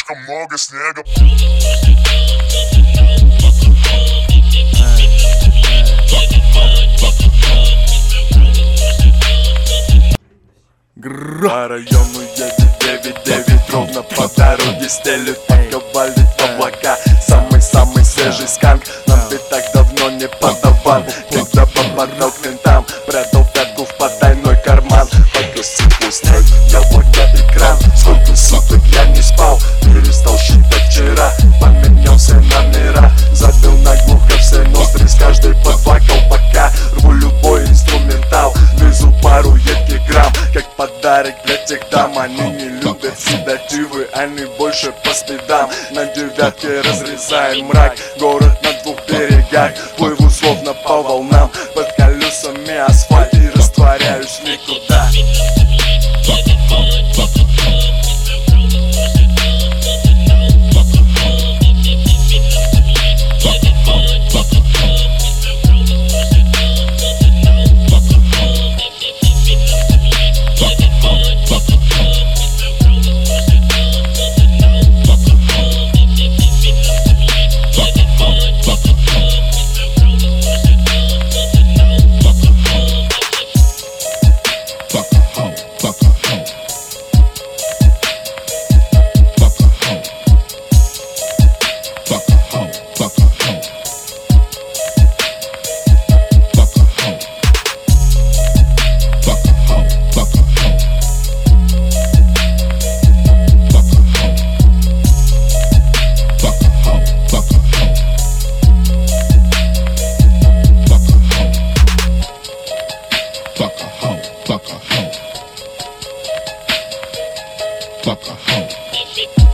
слишком много снега. По району едет 9-9, ровно по дороге стелют, валит облака. Самый-самый свежий сканк нам ведь так давно не подавал. Когда попадал к ментам, прятал пятку в потайной карман. Погасил снег, яблоко, экран. Сколько суток я не спал, перестал считать вчера. Поменял все номера, забил наглухо все ноздри. С каждой по 2 колпака рву любой инструментал. Везу пару едких грамм, как подарок для тех дам. Они не любят седативы, они больше по спидам. На 9-ке разрезаем мрак, город на 2 берегах. Плыву словно по волнам, под колесами асфальт и растворяюсь в никуда. Fuck a hoe.